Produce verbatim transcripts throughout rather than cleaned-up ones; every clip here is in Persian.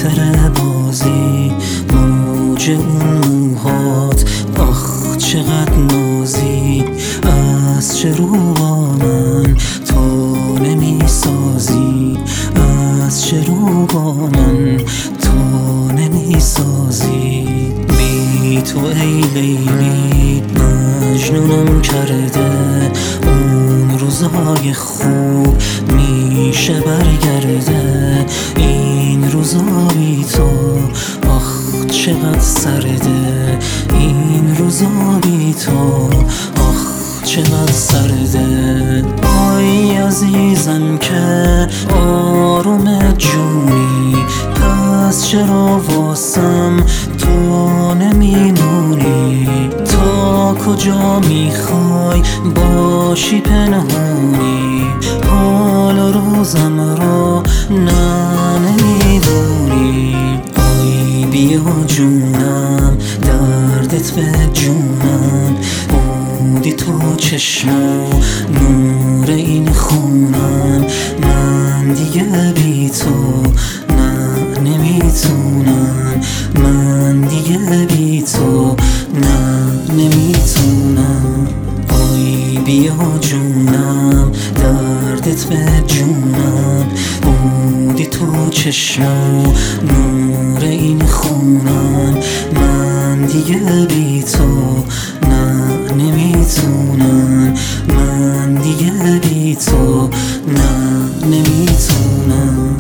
تره بازی موج اون موهات، آخ چقدر نازی. از چه رو با من تو نمی سازی، از چه رو با من تو نمی سازی. بی تو ای لیلی مجنونم کرده، اون روزای خوب میشه برگرده. این روزا بی تو آخ چقدر سرده، این روزا بی تو آخ چقدر سرده. آی عزیزم که آروم جونی، پس چرا واسم تو نمیمونی؟ تا کجا میخوای باشی پنهونی؟ حال و روزم رو نه نمیدونی. آی بیا جونم دردت به جونم، بودی تو چشم و نور این خونم. من دیگه بی تو نه نمیتونم، من دیگه بی تو نه نمیتونم. آی بیا جونم دردت به جونم، بودی تو چشم و نور این خونم. من دیگه بی تو نه نمیتونم، من دیگه بی تو نه نمیتونم.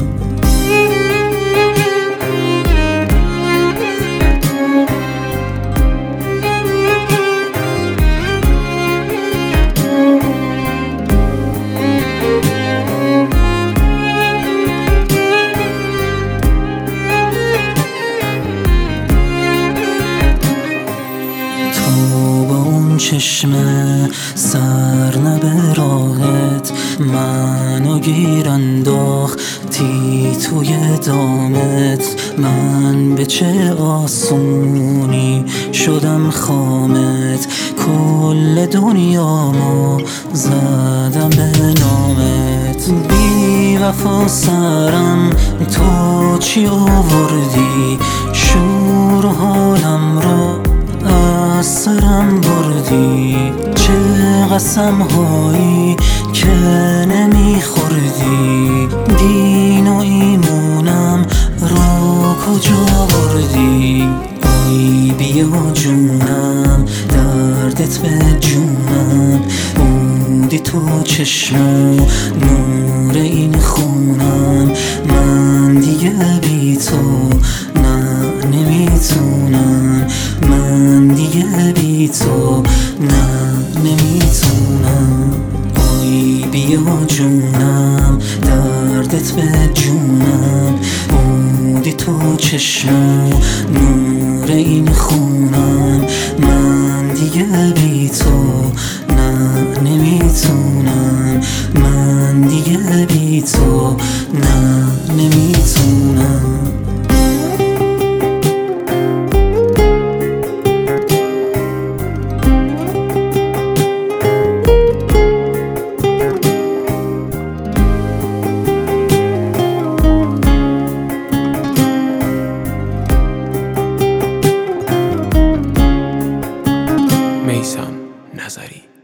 چشم سر نبه راهت منو گیر انداختی توی دامت. من به چه آسونی شدم خامت، کل دنیامو زدم به نامت. بی وفا سرم تو چی آوردی؟ شور حالم رو از سرم بردی. چه قسم هایی که نمیخوردی؟ دین و ایمونم رو کجا بردی؟ آی بیا جونم دردت به جونم، بودی تو چشم و نور این خونم. من دیگه بی تو نه نمیتونم، من دیگه بی تو نه نمیتونم. آی بیا جونم دردت به جونم، بودی تو چشم و نور این خونم. من دیگه بی تو نه نمیتونم، من دیگه بی تو نه نمیتونم. میثم نظری.